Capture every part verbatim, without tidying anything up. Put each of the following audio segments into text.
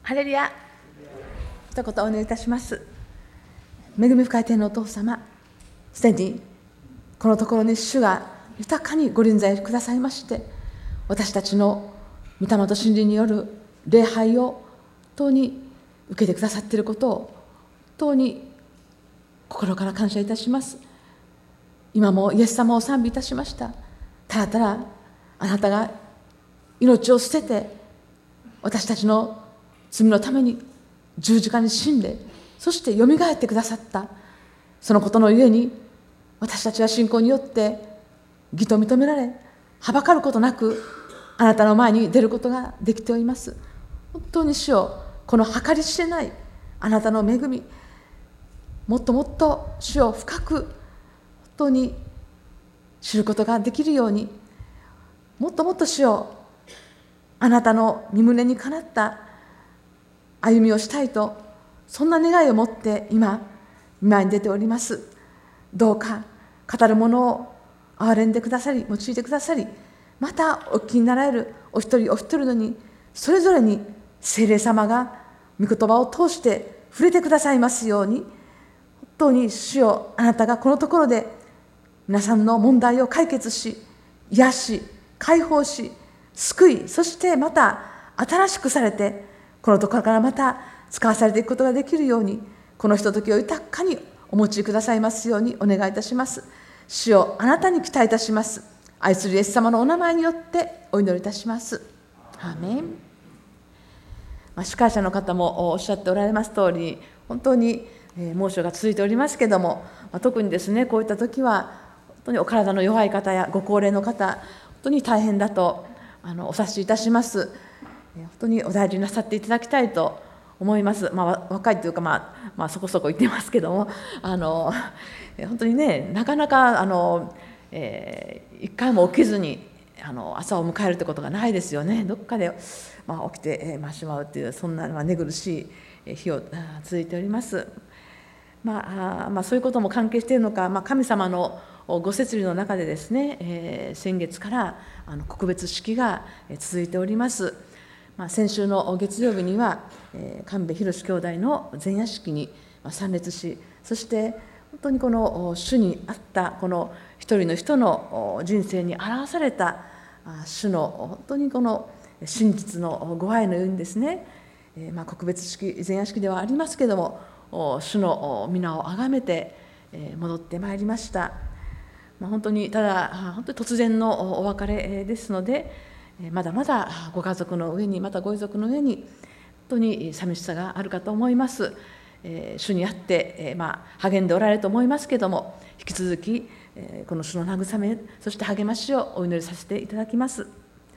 ハレルヤ。一言お願いいたします。恵み深い天のお父様、すでにこのところに主が豊かにご臨在くださいまして、私たちの御霊と真理による礼拝を本当に受けてくださっていることを本当に心から感謝いたします。今もイエス様を賛美いたしました。ただただあなたが命を捨てて私たちの罪のために十字架に死んで、そしてよみがえってくださった、そのことのゆえに私たちは信仰によって義と認められ、はばかることなくあなたの前に出ることができております。本当に主よ、この計り知れないあなたの恵み、もっともっと主を深く本当に知ることができるように、もっともっと主よ、あなたの御胸にかなった歩みをしたいと、そんな願いを持って今前に出ております。どうか語るものを憐れんでくださり、用いてくださり、またお聞きになられるお一人お一人のにそれぞれに聖霊様が御言葉を通して触れてくださいますように、本当に主よ、あなたがこのところで皆さんの問題を解決し、癒し、解放し、救い、そしてまた新しくされて、このところからまた使わされていくことができるように、このひとときを豊かにお持ちくださいますようにお願いいたします。主よ、あなたに期待いたします。愛するイエス様のお名前によってお祈りいたします。アーメン。まあ、司会者の方もおっしゃっておられます通り、本当に猛暑が続いておりますけれども、まあ、特にですね、こういった時は本当にお体の弱い方やご高齢の方、本当に大変だとあのお察しいたします。本当にお大事になさっていただきたいと思います。まあ、若いというか、まあまあ、そこそこ言ってますけども、あの本当にね、なかなかあの、えー、一回も起きずにあの朝を迎えるということがないですよね。どっかで、まあ、起きて、えーまあ、しまうという、そんな、まあ、寝苦しい日を続いております。まああまあ、そういうことも関係しているのか、まあ、神様のご摂理の中でですね、えー、先月からあの告別式が続いております。まあ、先週の月曜日には、えー、神戸博兄弟の前夜式に参列し、そして本当にこの主にあったこの一人の人の人生に表された主の本当にこの真実のご愛のようにですね、えーまあ、告別式、前夜式ではありますけれども、主の皆をあがめて戻ってまいりました。まあ、本当にただ本当に突然のお別れですので、まだまだご家族の上に、またご遺族の上に本当に寂しさがあるかと思います。主にあってまあ励んでおられると思いますけれども、引き続きこの主の慰め、そして励ましをお祈りさせていただきます。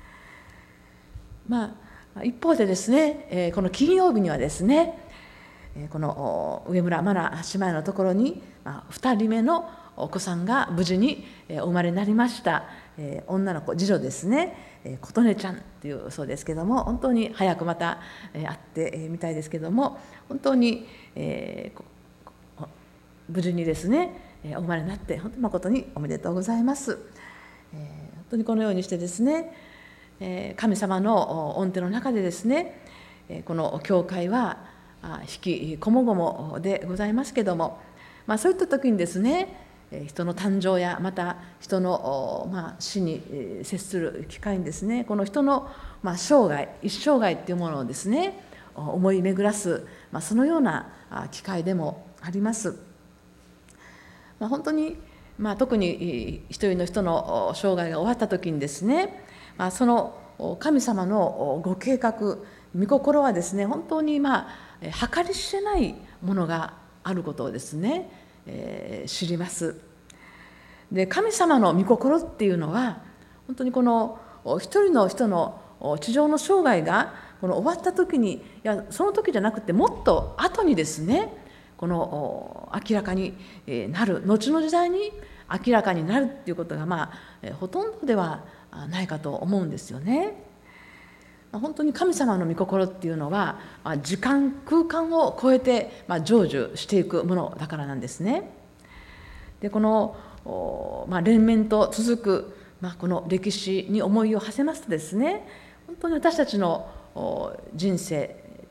まあ、一方でですね、この金曜日にはですね、この上村真奈姉妹のところにふたりめのお子さんが無事にお生まれになりました。女の子、次女ですね、琴音ちゃんというそうですけども、本当に早くまた会ってみたいですけども、本当に、えー、無事にですねお生まれになって本当に誠におめでとうございます。えー、本当にこのようにしてですね、えー、神様の御手の中でですね、この教会は引きこもごもでございますけども、まあ、そういった時にですね、人の誕生やまた人の、まあ、死に接する機会にですね、この人の、まあ、生涯一生涯っていうものをですね思い巡らす、まあ、そのような機会でもあります。まあ、本当に、まあ、特に一人の人の生涯が終わった時にですね、まあ、その神様のご計画、御心はですね本当にまあ計り知れないものがあることをですねえー、知ります。で、神様の御心っていうのは本当にこの一人の人の地上の生涯がこの終わった時に、いやその時じゃなくてもっと後にですねこの明らかになる、後の時代に明らかになるっていうことが、まあ、ほとんどではないかと思うんですよね。本当に神様の御心っていうのは時間空間を超えて成就していくものだからなんですね。でこの、まあ、連綿と続く、まあ、この歴史に思いを馳せますとですね、本当に私たちの人生っ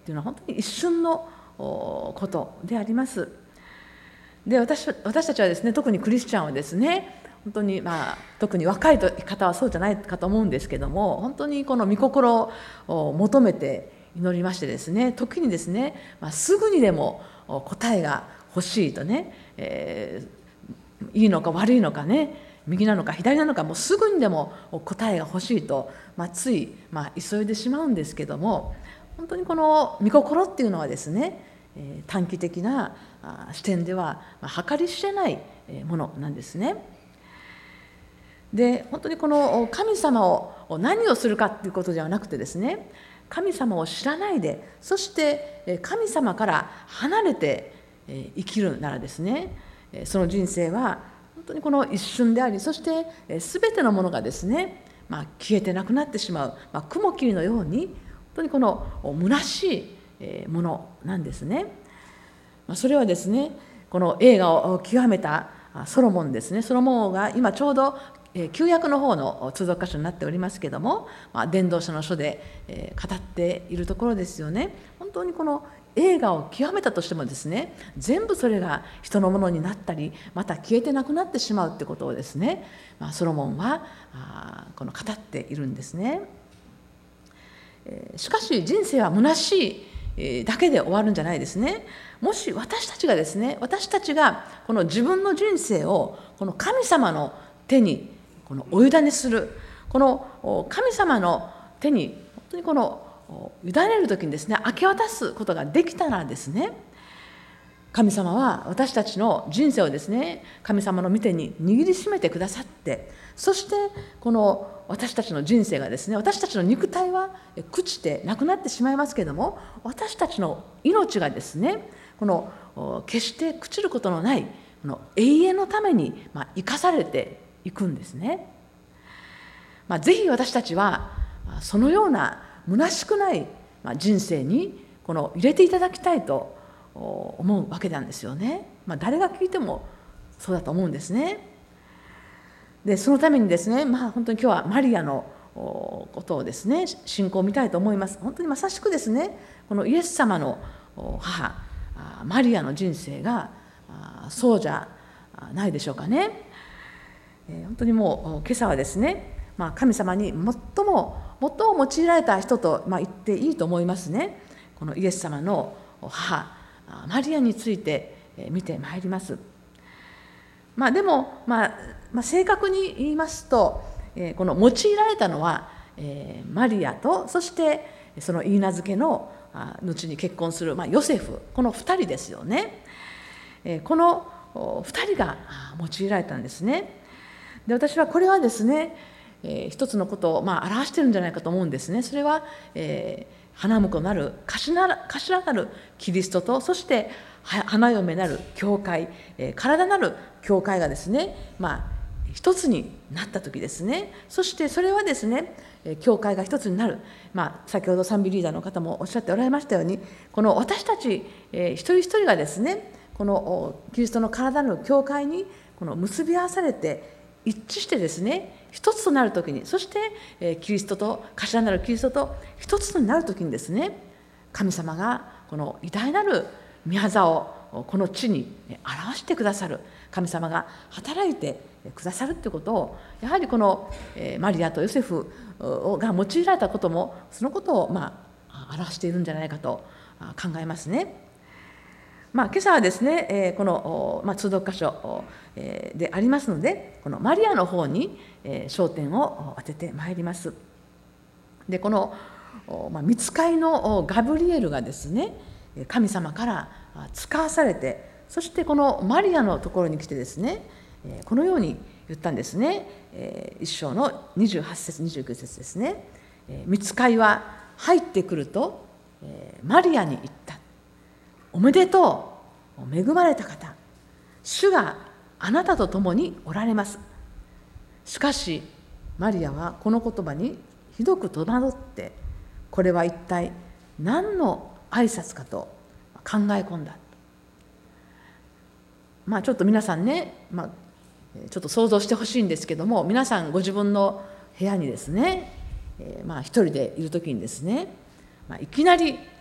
いうのは本当に一瞬のことであります。で 私, 私たちはですね、特にクリスチャンはですね、本当に、まあ、特に若い方はそうじゃないかと思うんですけども、本当にこの御心を求めて祈りましてですね、時にですね、まあ、すぐにでも答えが欲しいとね、えー、いいのか悪いのかね、右なのか左なのか、もうすぐにでも答えが欲しいと、まあ、つい、まあ、急いでしまうんですけども、本当にこの御心っていうのはですね、えー、短期的な視点では計り知れないものなんですね。で本当にこの神様を何をするかっていうことではなくてですね、神様を知らないで、そして神様から離れて生きるならですね、その人生は本当にこの一瞬であり、そして全てのものがですね、まあ、消えてなくなってしまう、まあ、雲霧のように本当にこの虚しいものなんですね。それはですね、この栄華を極めたソロモンですね、ソロモン王が今ちょうど旧約の方の通読箇所になっておりますけれども、まあ、伝道者の書で語っているところですよね。本当にこの栄華を極めたとしてもですね、全部それが人のものになったり、また消えてなくなってしまうということをですね、まあ、ソロモンはこの語っているんですね。しかし人生は虚しいだけで終わるんじゃないですね。もし私たちがですね、私たちがこの自分の人生をこの神様の手にこのお委ねする、この神様の手に本当にこの委ねる時にですね、明け渡すことができたらですね、神様は私たちの人生をですね、神様の御手に握りしめてくださって、そしてこの私たちの人生がですね、私たちの肉体は朽ちてなくなってしまいますけれども、私たちの命がですね、この決して朽ちることのないこの永遠のためにまあ生かされていくんですね。まあ、ぜひ私たちはそのような虚しくない人生にこの入れていただきたいと思うわけなんですよね。まあ、誰が聞いてもそうだと思うんですね。でそのためにですね、まあ、本当に今日はマリアのことをですね、信仰を見たいと思います。本当にまさしくですね、このイエス様の母マリアの人生がそうじゃないでしょうかね。本当にもう今朝はですね、まあ、神様に最も最も用いられた人と、まあ、言っていいと思いますね。このイエス様の母マリアについて見てまいります。まあ、でも、まあまあ、正確に言いますと、この用いられたのはマリアと、そしてその許嫁の後に結婚する、まあ、ヨセフ、このふたりですよね。このふたりが用いられたんですね。で私はこれはですね、えー、一つのことを、まあ、表しているんじゃないかと思うんですね。それは、えー、花婿なる頭なるキリストと、そして花嫁なる教会、えー、体なる教会がですね、まあ、一つになった時ですね。そしてそれはですね、教会が一つになる、まあ、先ほど賛美リーダーの方もおっしゃっておられましたように、この私たち、えー、一人一人がですね、このキリストの体の教会にこの結び合わされて一致してですね、一つとなるときに、そしてキリストと頭なるキリストと一つになるときにですね、神様がこの偉大なる御業をこの地に表してくださる、神様が働いてくださるということを、やはりこのマリアとヨセフが用いられたこともそのことをまあ表しているんじゃないかと考えますね。まあ、今朝はですね、この、まあ、通読箇所でありますので、このマリアの方に焦点を当ててまいります。でこの、まあ、御使いのガブリエルがですね、神様から使わされて、そしてこのマリアのところに来てですね、このように言ったんですね。一章のにじゅうはち節にじゅうきゅう節ですね。御使いは入ってくるとマリアに言った。おめでとう、恵まれた方、主があなたと共におられます。しかしマリアはこの言葉にひどく戸惑って、これは一体何の挨拶かと考え込んだ。まあちょっと皆さんね、まあ、ちょっと想像してほしいんですけども、皆さんご自分の部屋にですね、えー、まあ一人でいるときにですね、まあ、いきなり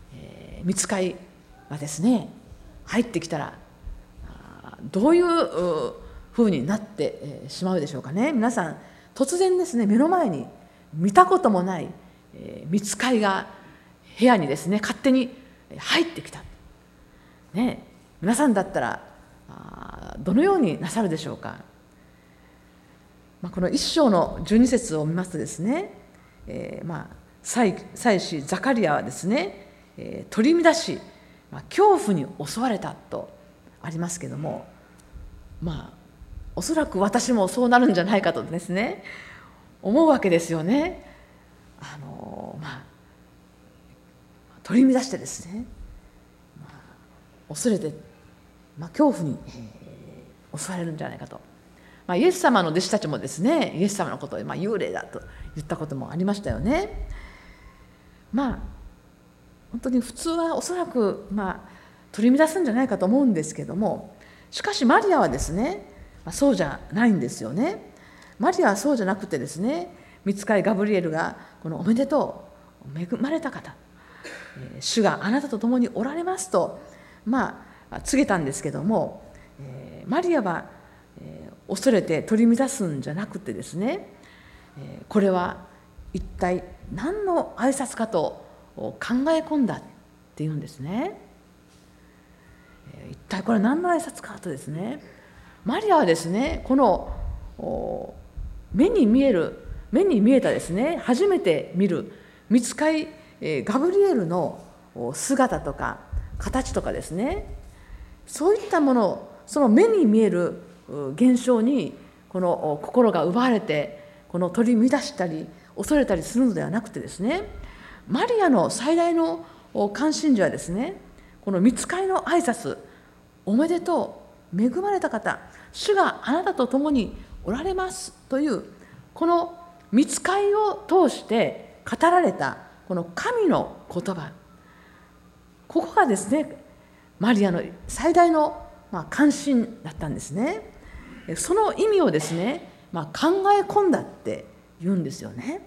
えー、御使いがですね入ってきたらどういうふうになってしまうでしょうかね。皆さん突然ですね目の前に見たこともない御使いが部屋にですね勝手に入ってきた、ね、皆さんだったらどのようになさるでしょうか。まあ、この一章のじゅうに節を見ますとですね、えー、まあ祭司ザカリアはですね、えー、取り乱し、まあ、恐怖に襲われたとありますけども、まあおそらく私もそうなるんじゃないかとですね思うわけですよね。あのまあ取り乱してですね、まあ、恐れて、まあ、恐怖に、えー、襲われるんじゃないかと。まあ、イエス様の弟子たちもですねイエス様のことを、まあ、幽霊だと言ったこともありましたよね。まあ本当に普通はおそらく、まあ、取り乱すんじゃないかと思うんですけども、しかしマリアはですね、まあ、そうじゃないんですよね。マリアはそうじゃなくてですね、御使いガブリエルがこのおめでとう恵まれた方、主があなたと共におられますと、まあ、告げたんですけども、えー、マリアは恐れて取り乱すんじゃなくてですね、これは一体何の挨拶かと考え込んだっていうんですね。一体これ何の挨拶かとですね、マリアはですねこの目に見える目に見えたですね初めて見る御使いガブリエルの姿とか形とかですね、そういったものをその目に見える現象にこの心が奪われてこの取り乱したり恐れたりするのではなくてですね、マリアの最大の関心事はですねこの御使いの挨拶、おめでとう恵まれた方、主があなたと共におられますというこの御使いを通して語られたこの神の言葉、ここがですねマリアの最大のまあ関心だったんですね。その意味をですね、まあ、考え込んだって言うんですよね。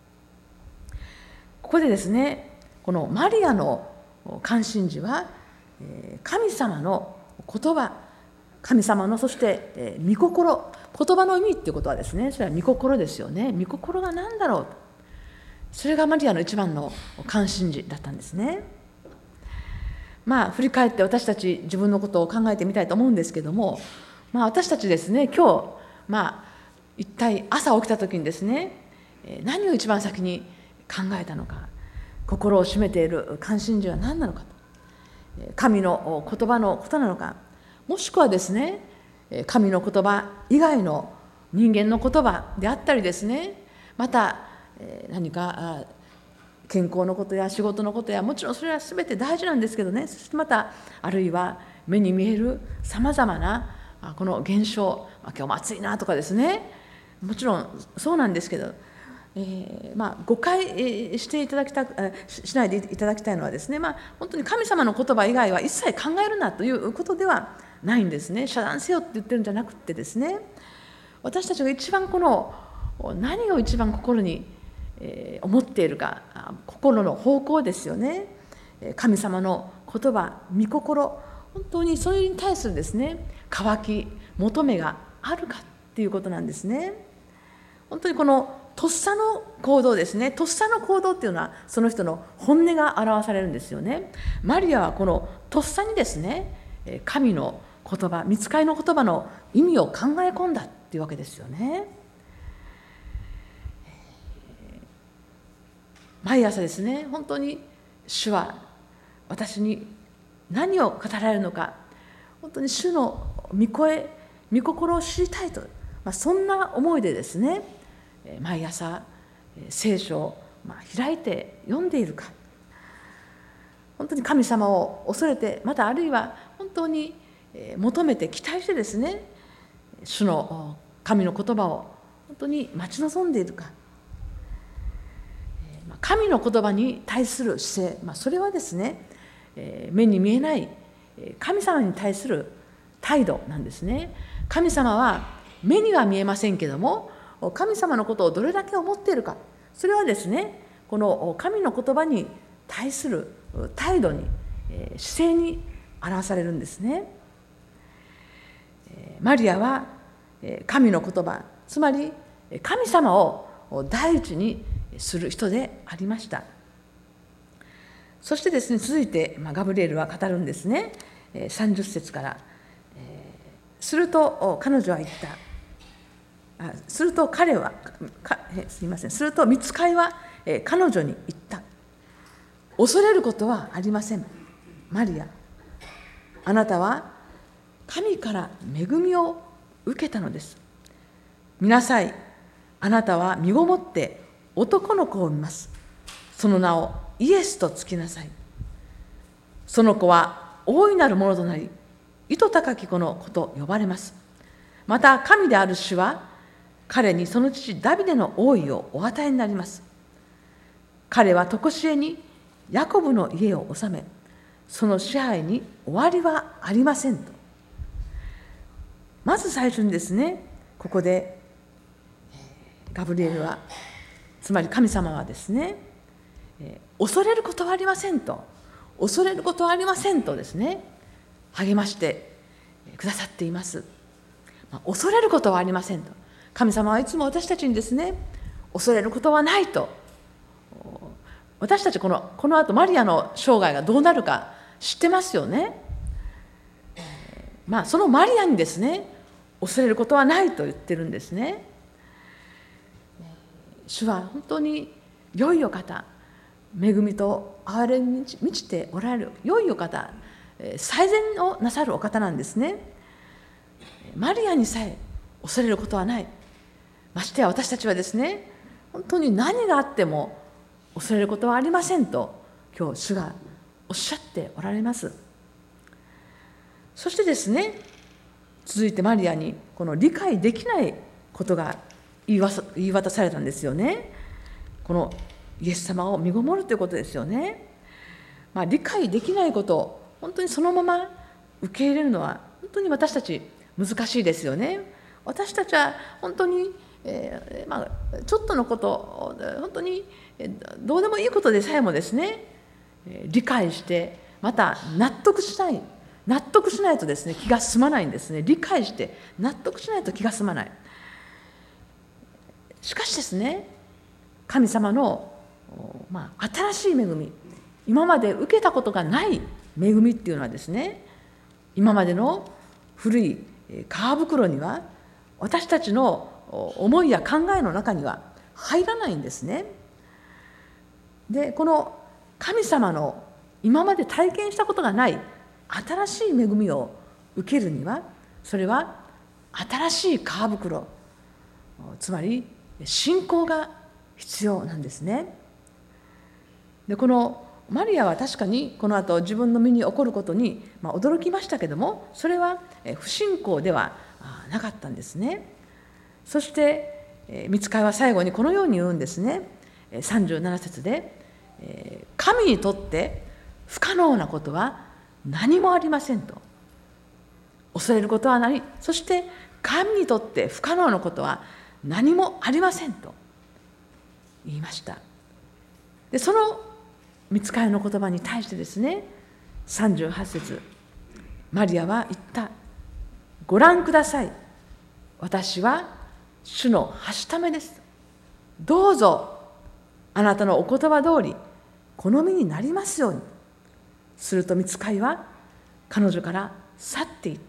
ここでですねこのマリアの関心事は神様の言葉、神様のそして御心、言葉の意味っていうことはですねそれは御心ですよね。御心が何だろう、それがマリアの一番の関心事だったんですね。まあ振り返って私たち自分のことを考えてみたいと思うんですけども、まあ、私たちですね今日、まあ、一体朝起きた時にですね何を一番先に考えたのか、心を占めている関心事は何なのかと、神の言葉のことなのか、もしくはですね神の言葉以外の人間の言葉であったりですね、また何か健康のことや仕事のことや、もちろんそれは全て大事なんですけどね、そしてまたあるいは目に見えるさまざまなこの現象、今日も暑いなとかですね、もちろんそうなんですけど、えーまあ、誤解していただきたしないでいただきたいのはですね、まあ、本当に神様の言葉以外は一切考えるなということではないんですね。遮断せよって言ってるんじゃなくてですね、私たちが一番この何を一番心に思っているか、心の方向ですよね。神様の言葉、御心、本当にそれに対するですね渇き求めがあるかっていうことなんですね。本当にこのとっさの行動ですね、とっさの行動っていうのはその人の本音が表されるんですよね。マリアはこのとっさにですね神の言葉、御使いの言葉の意味を考え込んだっていうわけですよね。毎朝ですね本当に主は私に何を語られるのか、本当に主の御声、御心を知りたいと、まあ、そんな思いでですね毎朝聖書を開いて読んでいるか、本当に神様を恐れて、またあるいは本当に求めて期待してですね主の神の言葉を本当に待ち望んでいるか。神の言葉に対する姿勢、まあ、それはですね目に見えない神様に対する態度なんですね。神様は目には見えませんけども、神様のことをどれだけ思っているか、それはですねこの神の言葉に対する態度に、姿勢に表されるんですね。マリアは神の言葉、つまり神様を第一にする人でありました。そしてですね、続いてガブリエルは語るんですね。さんじゅっ節から。すると彼女は言った。あすると彼はかすみませんすると御使いは彼女に言った。恐れることはありません。マリア、あなたは神から恵みを受けたのです。見なさい、あなたは身ごもって男の子を産みます。その名をイエスとつけなさい。その子は大いなるものとなり、糸高き子の子と呼ばれます。また神である主は彼にその父ダビデの王位をお与えになります。彼は常しえにヤコブの家を治め、その支配に終わりはありませんと。まず最初にですね、ここでガブリエルは、つまり神様はですね、恐れることはありませんと、恐れることはありませんとですね、励ましてくださっています。まあ、恐れることはありませんと。神様はいつも私たちにですね、恐れることはないと。私たちこの、この後マリアの生涯がどうなるか知ってますよね。まあそのマリアにですね、恐れることはないと言ってるんですね。主は本当に良いお方、恵みと憐れみに満ちておられる良いお方、最善をなさるお方なんですね。マリアにさえ恐れることはない。ましてや私たちはですね、本当に何があっても恐れることはありませんと今日主がおっしゃっておられます。そしてですね、続いてマリアにこの理解できないことが言い渡されたんですよね。このイエス様を身ごもるということですよね。まあ、理解できないことを本当にそのまま受け入れるのは本当に私たち難しいですよね。私たちは本当に、えーまあ、ちょっとのこと本当にどうでもいいことでさえもですね、理解してまた納得しない納得しないとですね気が済まないんですね。理解して納得しないと気が済まない。しかしですね、神様の、まあ、新しい恵み、今まで受けたことがない恵みっていうのはですね、今までの古い皮袋には私たちの思いや考えの中には入らないんですね。で、この神様の今まで体験したことがない新しい恵みを受けるには、それは新しい皮袋、つまり信仰が必要なんですね。で、このマリアは確かにこの後自分の身に起こることに、まあ、驚きましたけども、それは不信仰ではなかったんですね。そして御使いは最後にこのように言うんですね。さんじゅうなな節で、神にとって不可能なことは何もありませんと。恐れることはない。そして神にとって不可能なことは何もありませんと言いました。で、その御使いの言葉に対してですね、さんじゅうはち節、マリアは言った。ご覧ください。私は主のはしためです。どうぞあなたのお言葉通り好みになりますように。すると御使いは彼女から去っていった。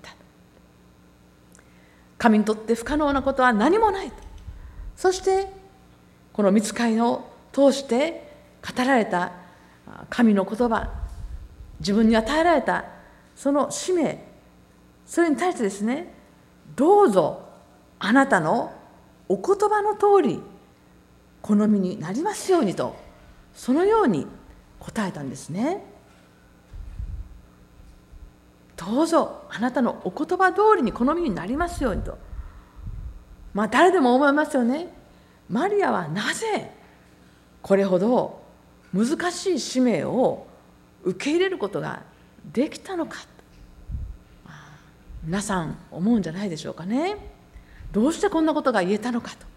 神にとって不可能なことは何もないと。そしてこの御使いを通して語られた神の言葉、自分に与えられたその使命、それに対してですね、どうぞあなたのお言葉の通り好みになりますようにと、そのように答えたんですね。どうぞあなたのお言葉通りに好みになりますようにと。まあ誰でも思いますよね。マリアはなぜこれほど難しい使命を受け入れることができたのか、まあ、皆さん思うんじゃないでしょうかね。どうしてこんなことが言えたのかと。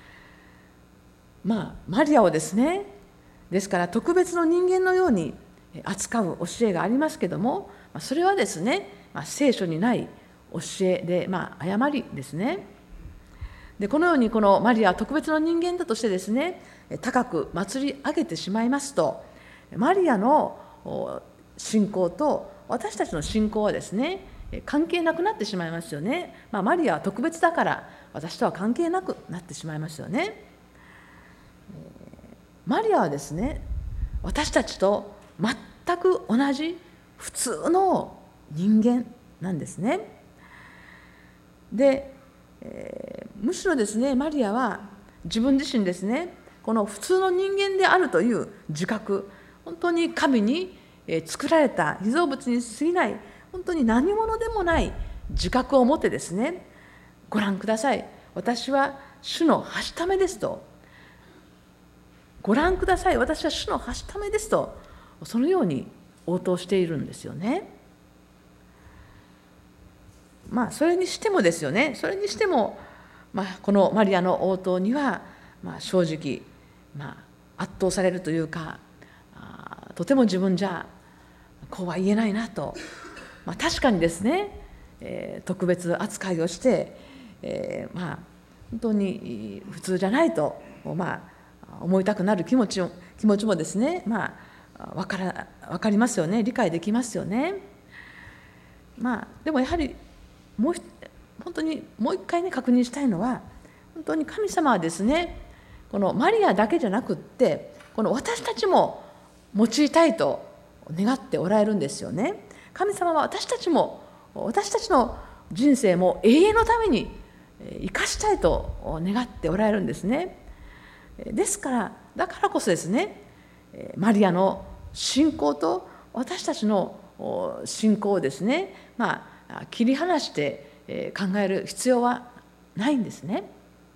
まあマリアをですね、ですから特別の人間のように扱う教えがありますけども、それはですね、聖書にない教えで、まあ、誤りですね。でこのようにこのマリアは特別な人間だとしてですね、高く祭り上げてしまいますと、マリアの信仰と私たちの信仰はですね、関係なくなってしまいますよね。まあ、マリアは特別だから私とは関係なくなってしまいますよね。マリアはですね、私たちと全く同じ普通の人間なんですね。で、えー、むしろですね、マリアは自分自身ですね、この普通の人間であるという自覚、本当に神に作られた被造物に過ぎない、本当に何者でもない自覚を持ってですね、ご覧ください、私は主のはしためですと、ご覧ください、私は主のはしためですと、そのように応答しているんですよね。まあそれにしてもですよね、それにしても、まあ、このマリアの応答には、まあ、正直、まあ、圧倒されるというか、とても自分じゃこうは言えないなと、まあ、確かにですね、えー、特別扱いをして、えー、まあ本当に普通じゃないと、まあ、思いたくなる気持ちも気持ちもですね、まあ、分から分かりますよね、理解できますよね。まあでもやはりもう本当にもう一回ね確認したいのは、本当に神様はですね、このマリアだけじゃなくって、この私たちも用いたいと願っておられるんですよね。神様は私たちも、私たちの人生も永遠のために生かしたいと願っておられるんですね。ですから、だからこそですね、マリアの信仰と私たちの信仰をですね、まあ、切り離して考える必要はないんですね。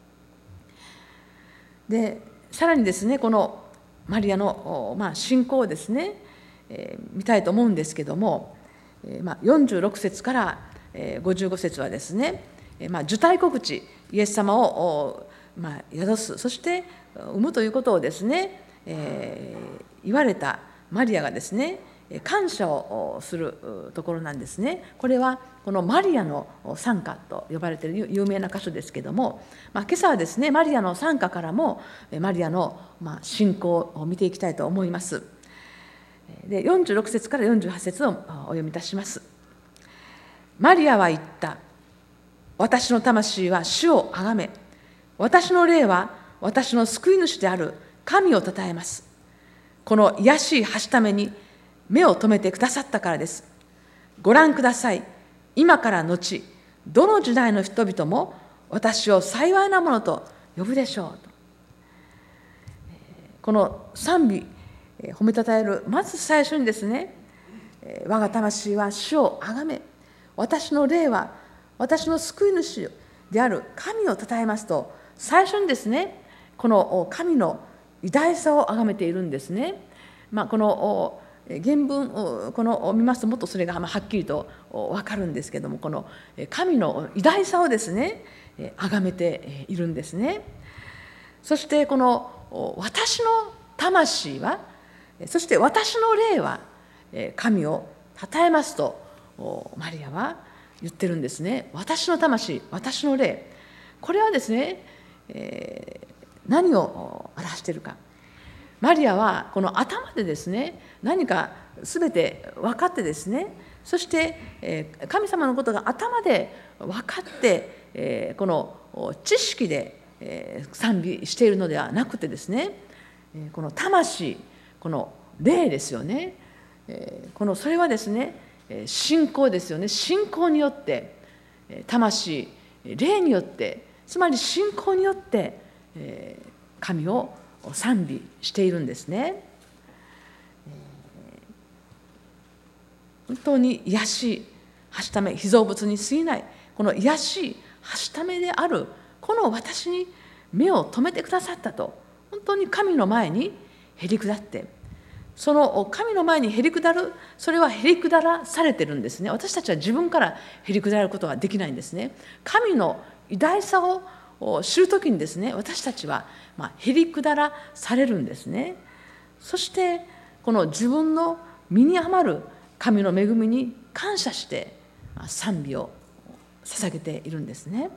で、さらにですね、このマリアの、まあ、信仰をですね、えー、見たいと思うんですけども、えーまあ、よんじゅうろく節から、えー、ごじゅうご節はですね、えーまあ、受胎告知、イエス様を、まあ、宿す、そして産むということをですね、えー、言われたマリアがですね、感謝をするところなんですね。これはこのマリアの賛歌と呼ばれている有名な箇所ですけれども、まあ、今朝はですね、マリアの賛歌からもマリアのまあ信仰を見ていきたいと思います。でよんじゅうろく節からよんじゅうはち節をお読みいたします。マリアは言った。私の魂は主をあがめ、私の霊は私の救い主である神をたたえます。この卑しいはしために目を留めてくださったからです。ご覧ください。今から後、どの時代の人々も私を幸いなものと呼ぶでしょうと。この賛美、褒めたたえる、まず最初にですね、我が魂は主をあがめ、私の霊は私の救い主である神をたたえますと、最初にですね、この神の偉大さをあがめているんですね。まあ、この原文この見ますともっとそれがはっきりと分かるんですけども、この神の偉大さをですね崇めているんですね。そしてこの私の魂は、そして私の霊は神をたたえますとマリアは言ってるんですね。私の魂、私の霊、これはですね、えー、何を表しているか。マリアはこの頭でですね、何か全て分かってですね、そして神様のことが頭で分かって、この知識で賛美しているのではなくてですね、この魂、この霊ですよね、このそれはですね、信仰ですよね。信仰によって、魂、霊によって、つまり信仰によって神を賛美しているんですね。本当に卑しいはしため、被造物に過ぎないこの卑しいはしためであるこの私に目を留めてくださったと、本当に神の前にへり下って、その神の前にへり下る、それはへり下らされてるんですね。私たちは自分からへり下ることはできないんですね。神の偉大さを知るときにですね、私たちはまあへり下らされるんですね。そしてこの自分の身に余る神の恵みに感謝して賛美を捧げているんですね。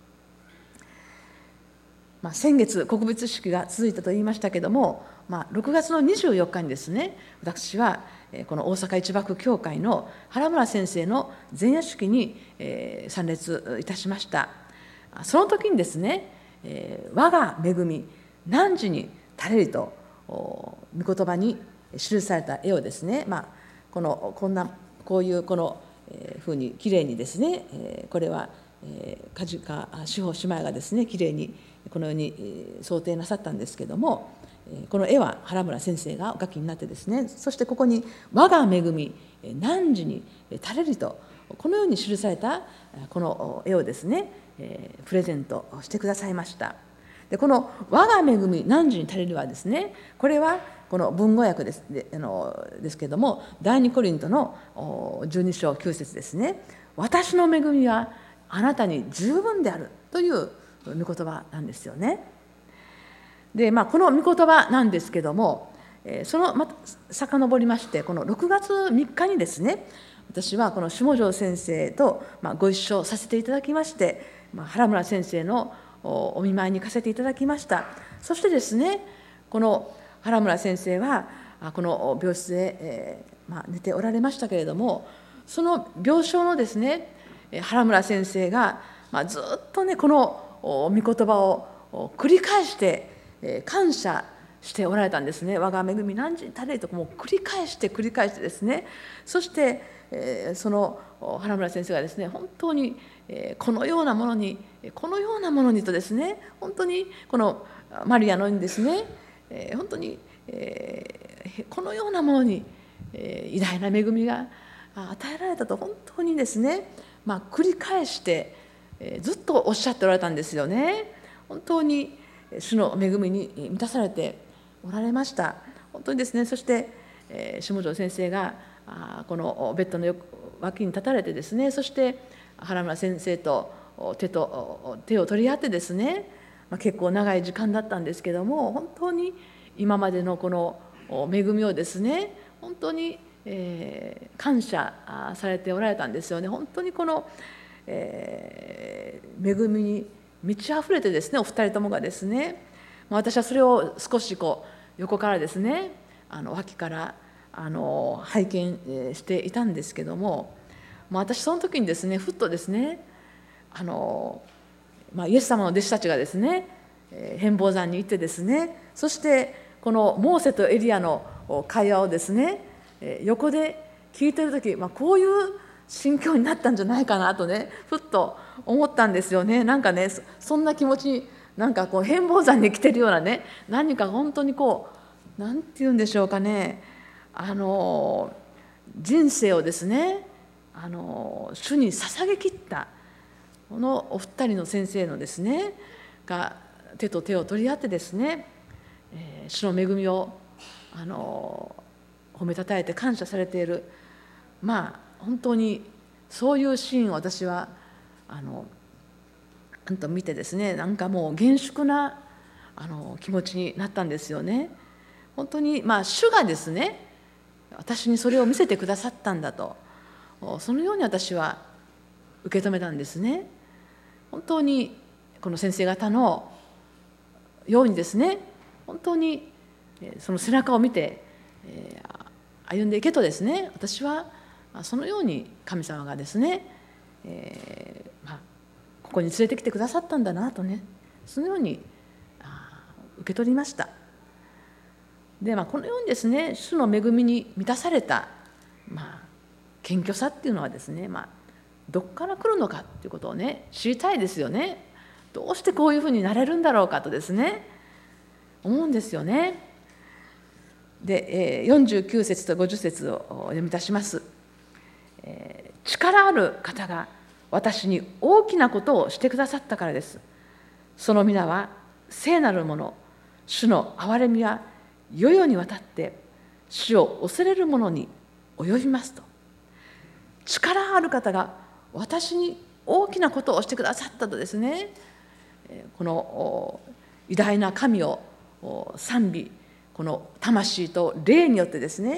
まあ、先月告別式が続いたと言いましたけども、まあ、ろくがつのにじゅうよっかにですね、私はこの大阪市幕教会の原村先生の前夜式に参列いたしました。その時にですね、我が恵み汝に垂れりと御言葉に記された絵をですね、まあ、このこんなこういうこのふうにきれいにですね、これは梶川志保姉妹がですねきれいにこのように想定なさったんですけども、この絵は原村先生がお描きになってですね、そしてここに「我が恵み汝に垂れり」とこのように記されたこの絵をですねプレゼントしてくださいました。でこの「我が恵み汝に垂れる」はですね、これはこの文語訳ですであのですけれども、第二コリントのじゅうに章きゅう節ですね。私の恵みはあなたに十分であるという御言葉なんですよね。で、まあ、この御言葉なんですけども、そのまた遡りまして、このろくがつみっかにですね、私はこの下條先生とご一緒させていただきまして、原村先生のお見舞いに行かせていただきました。そしてですね、この原村先生はこの病室で、えーまあ、寝ておられましたけれども、その病床のですね原村先生が、まあ、ずっとねこの御言葉を繰り返して感謝しておられたんですね。我が恵み汝に垂れりともう繰り返して繰り返してですね、そしてその原村先生がですね本当にこのようなものにこのようなものにとですね、本当にこのマリアのようにですね本当にこのようなものに偉大な恵みが与えられたと本当にですね、まあ、繰り返してずっとおっしゃっておられたんですよね。本当に主の恵みに満たされておられました。本当にですね、そして下條先生がこのベッドの脇に立たれてですね、そして原村先生と手と手を取り合ってですね、まあ、結構長い時間だったんですけども、本当に今までのこの恵みをですね本当に、えー、感謝されておられたんですよね。本当にこの、えー、恵みに満ち溢れてですね、お二人ともがですね、私はそれを少しこう横からですねあの脇からあの拝見していたんですけども、まあ、私その時にですねふっとですねあの、まあ、イエス様の弟子たちがですね変貌山に行ってですね、そしてこのモーセとエリアの会話をですね横で聞いてる時、まあ、こういう心境になったんじゃないかなとねふっと思ったんですよね。なんかね そ, そんな気持ちになんかこう変貌山に来てるようなね、何か本当にこうなんて言うんでしょうかね、あの人生をですねあの主に捧げきったこのお二人の先生のですねが手と手を取り合ってですね、えー、主の恵みをあの褒めたたえて感謝されている、まあ本当にそういうシーンを私はあのなんと見てですね、なんかもう厳粛なあの気持ちになったんですよね。本当にまあ主がですね私にそれを見せてくださったんだと、そのように私は受け止めたんですね。本当にこの先生方のようにですね、本当にその背中を見て歩んでいけとですね、私はそのように神様がですね、えーまあ、ここに連れてきてくださったんだなとね、そのように受け取りました。で、まあ、このようにですね主の恵みに満たされた、まあ、謙虚さっていうのはですね、まあ、どこから来るのかっていうことをね知りたいですよね。どうしてこういうふうになれるんだろうかとですね思うんですよね。でよんじゅうきゅう節とごじゅう節を読み出します。力ある方が私に大きなことをしてくださったからです。その皆は聖なるもの、主の憐れみは世々にわたって主を恐れる者に及びますと。力ある方が私に大きなことをしてくださったとですね、この偉大な神を賛美、この魂と霊によってですね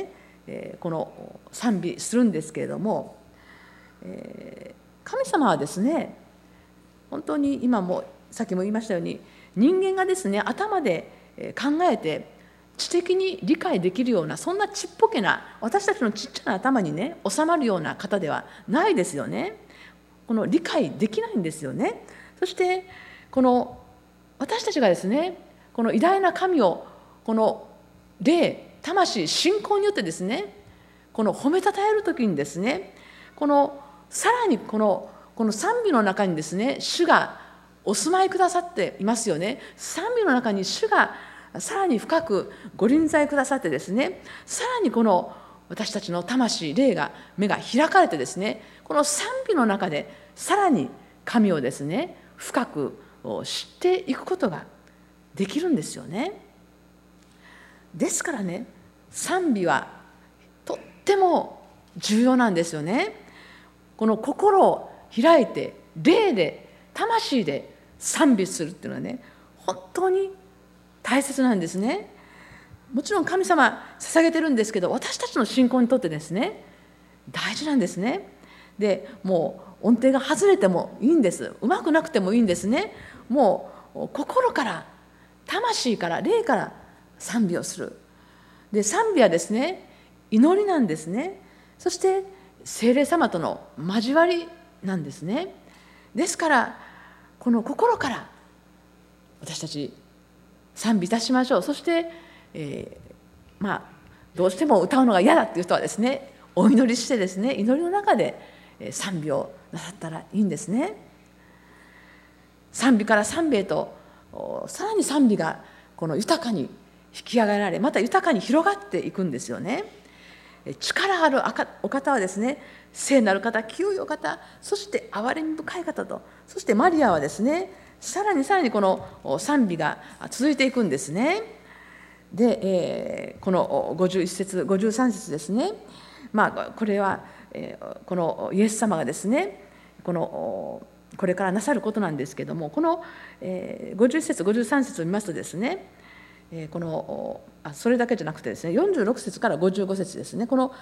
えー、この賛美するんですけれども、えー、神様はですね、本当に今もさっきも言いましたように、人間がですね頭で考えて知的に理解できるような、そんなちっぽけな、私たちのちっちゃな頭にね収まるような方ではないですよね。この理解できないんですよね。そしてこの私たちがですね、この偉大な神をこの霊、魂、信仰によってですね、この褒めたたえるときにですね、このさらにこのこの賛美の中にですね、主がお住まいくださっていますよね。賛美の中に主がさらに深くご臨在くださってですね、さらにこの私たちの魂、霊が目が開かれてですね、この賛美の中でさらに神をですね深く知っていくことができるんですよね。ですからね、賛美はとっても重要なんですよね。この心を開いて霊で魂で賛美するっていうのはね、本当に大切なんですね。もちろん神様捧げてるんですけど、私たちの信仰にとってですね大事なんですね。でもう音程が外れてもいいんです。うまくなくてもいいんですね。もう心から魂から霊から賛美をする。で賛美はですね祈りなんですね。そして聖霊様との交わりなんですね。ですからこの心から私たち賛美いたしましょう。そして、えー、まあどうしても歌うのが嫌だっていう人はですね、お祈りしてですね、祈りの中で賛美をなさったらいいんですね。賛美から賛美へとさらに賛美がこの豊かに引き上げられ、また豊かに広がっていくんですよね。力あるお方はですね、聖なる方、清いお方、そして憐れみ深い方と、そしてマリアはですね、さらにさらにこの賛美が続いていくんですね。で、えー、このごじゅういち節ごじゅうさん節ですね、まあ、これは、えー、このイエス様がですねこのこれからなさることなんですけれども、この、えー、ごじゅういち節ごじゅうさん節を見ますとですね、えー、このあそれだけじゃなくてですね、よんじゅうろく節からごじゅうご節ですね、この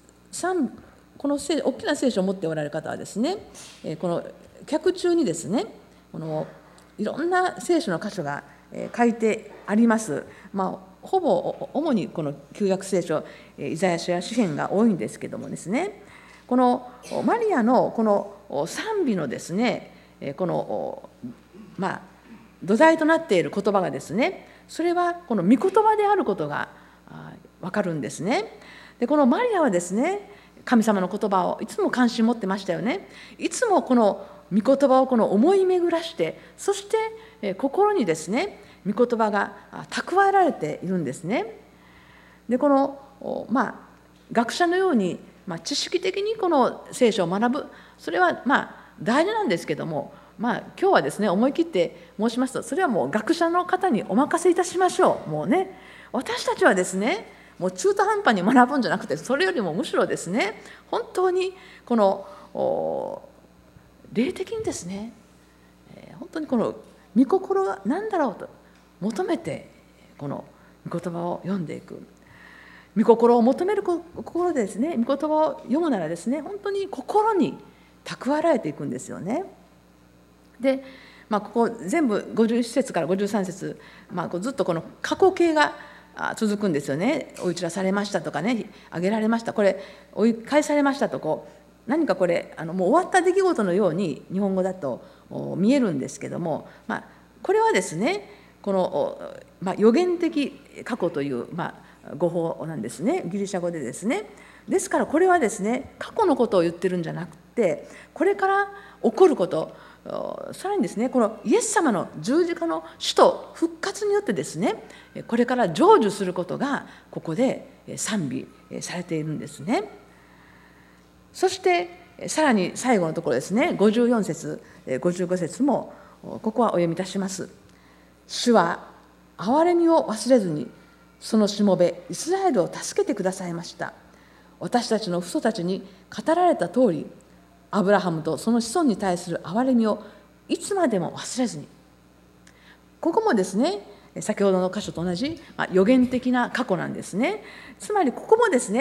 3この大きな聖書を持っておられる方はですね、えー、この脚中にですねこのいろんな聖書の箇所が書いてあります。まあ、ほぼ主にこの旧約聖書、イザヤ書や詩篇が多いんですけどもですね、このマリアのこの賛美のですね、このまあ土台となっている言葉がですね、それはこの御言葉であることが分かるんですね。でこのマリアはですね、神様の言葉をいつも関心持ってましたよね。いつもこの御言葉をこの思い巡らして、そして心にですね御言葉が蓄えられているんですね。でこのまあ学者のように、まあ、知識的にこの聖書を学ぶ、それはまあ大事なんですけども、まあ今日はですね思い切って申しますと、それはもう学者の方にお任せいたしましょう。もうね、私たちはですねもう中途半端に学ぶんじゃなくて、それよりもむしろですね本当にこの霊的にですね、本当にこの御心が何だろうと求めてこの御言葉を読んでいく。御心を求める心でですね、御言葉を読むならですね、本当に心に蓄えられていくんですよね。で、まあ、ここ全部ごじゅういち節からごじゅうさん節、まあ、ずっとこの過去形が続くんですよね。お打ち出されましたとかね、あげられました、これ追い返されましたと、こう何かこれあのもう終わった出来事のように日本語だと見えるんですけども、まあ、これはですねこの、まあ、予言的過去という、まあ、語法なんですね、ギリシャ語でですね。ですからこれはですね過去のことを言ってるんじゃなくて、これから起こること、さらにですねこのイエス様の十字架の死と復活によってですね、これから成就することがここで賛美されているんですね。そしてさらに最後のところですね、ごじゅうよん節ごじゅうご節もここはお読みいたします。主は憐れみを忘れずにそのしもべイスラエルを助けてくださいました。私たちの父祖たちに語られた通り、アブラハムとその子孫に対する憐れみをいつまでも忘れずに。ここもですね先ほどの箇所と同じ、まあ、予言的な過去なんですね。つまりここもですね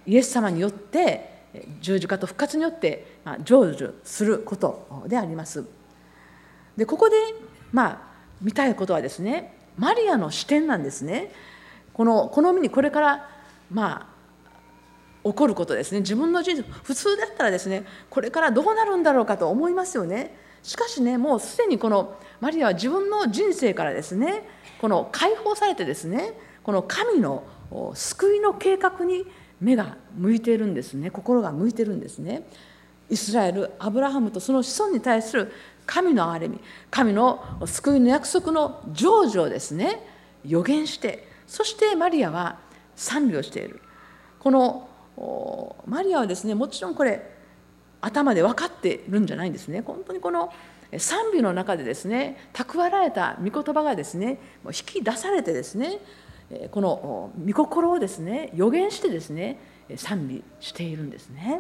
イエス様によって十字架と復活によって成就することであります。でここでまあ見たいことはですね、マリアの視点なんですね。このこの身にこれからまあ起こることですね。自分の人生、普通だったらですね、これからどうなるんだろうかと思いますよね。しかしね、もうすでにこのマリアは自分の人生からですね、この解放されてですね、この神の救いの計画に目が向いているんですね。心が向いているんですね。イスラエル、アブラハムとその子孫に対する神の憐れみ、神の救いの約束の成就をですね、予言して、そしてマリアは賛美をしている。このマリアはですね、もちろんこれ頭で分かっているんじゃないんですね。本当にこの賛美の中でですね、蓄えられた御言葉がですね、引き出されてですね、この御心をですね、予言してですね、賛美しているんですね。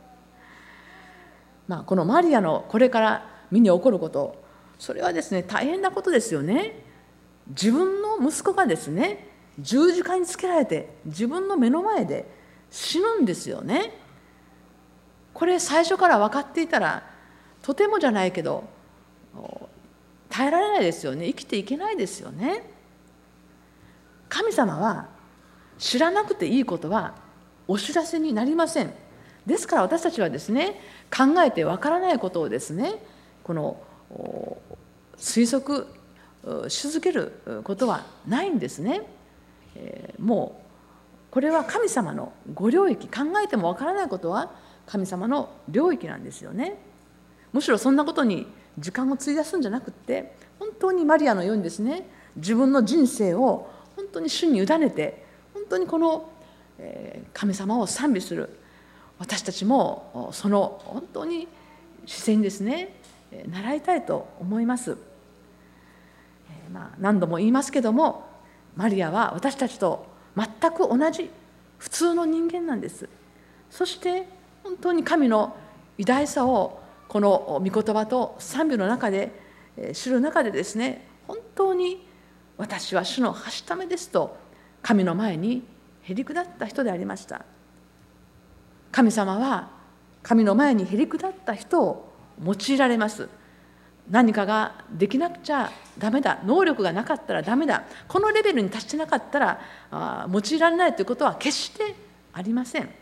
まあ、このマリアのこれから身に起こること、それはですね、大変なことですよね。自分の息子がですね、十字架につけられて自分の目の前で死ぬんですよね。これ最初から分かっていたら、とてもじゃないけど耐えられないですよね。生きていけないですよね。神様は知らなくていいことはお知らせになりません。ですから私たちはですね、考えてわからないことをですね、この推測し続けることはないんですね。えー、もうこれは神様のご領域、考えてもわからないことは神様の領域なんですよね。むしろそんなことに時間を費やすんじゃなくって、本当にマリアのようにですね、自分の人生を本当に主に委ねて、本当にこの神様を賛美する、私たちもその本当に姿勢にですね、習いたいと思います。まあ、何度も言いますけども、マリアは私たちと全く同じ普通の人間なんです。そして本当に神の偉大さをこの御言葉と賛美の中で知る中でですね、本当に私は主のはしためですと神の前にへり下った人でありました。神様は神の前にへり下った人を用いられます。何かができなくちゃダメだ、能力がなかったらダメだ、このレベルに達してなかったらあ用いられないということは決してありません。今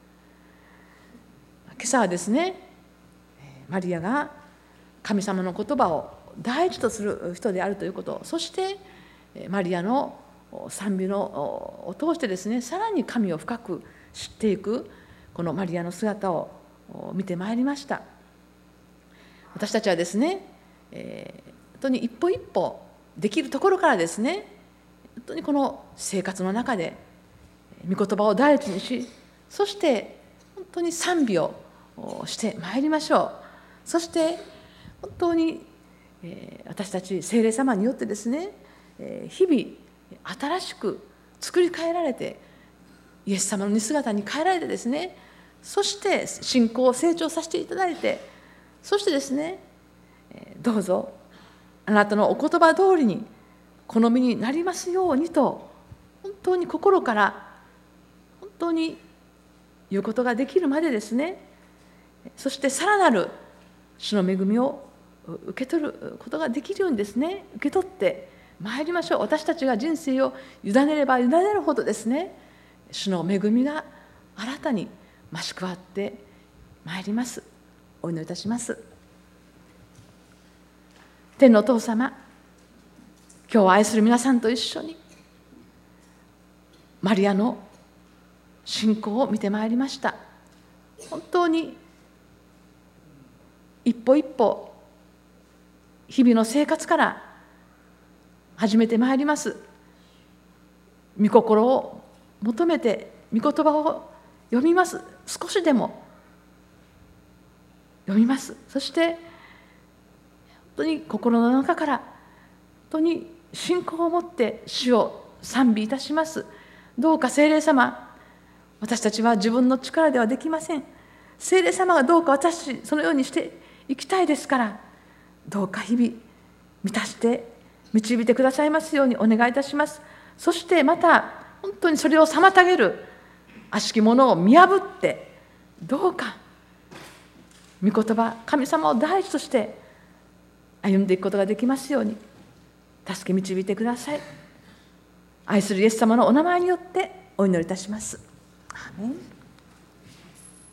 朝はですね、マリアが神様の言葉を第一とする人であるということ、そしてマリアの賛美のを通してですね、さらに神を深く知っていくこのマリアの姿を見てまいりました。私たちはですね、えー、本当に一歩一歩できるところからですね、本当にこの生活の中で御言葉を第一にし、そして本当に賛美をしてまいりましょう。そして本当に私たち聖霊様によってですね、日々新しく作り変えられて、イエス様の似姿に変えられてですね、そして信仰を成長させていただいて、そしてですね、どうぞあなたのお言葉通りに好みになりますようにと、本当に心から本当に言うことができるまでですね、そしてさらなる主の恵みを受け取ることができるようにですね、受け取ってまいりましょう。私たちが人生を委ねれば委ねるほどですね、主の恵みが新たに増し加わってまいります。お祈りいたします。天のお父様、今日は愛する皆さんと一緒にマリアの信仰を見てまいりました。本当に一歩一歩日々の生活から始めてまいります。御心を求めて御言葉を読みます。少しでも読みます。そして本当に心の中から本当に信仰を持って主を賛美いたします。どうか聖霊様、私たちは自分の力ではできません。聖霊様がどうか私そのようにしていきたいですから、どうか日々満たして導いてくださいますようにお願いいたします。そしてまた本当にそれを妨げる悪しきものを見破って、どうか御言葉、神様を第一として歩んでいくことができますように助け導いてください。愛するイエス様のお名前によってお祈りいたします。アーメン。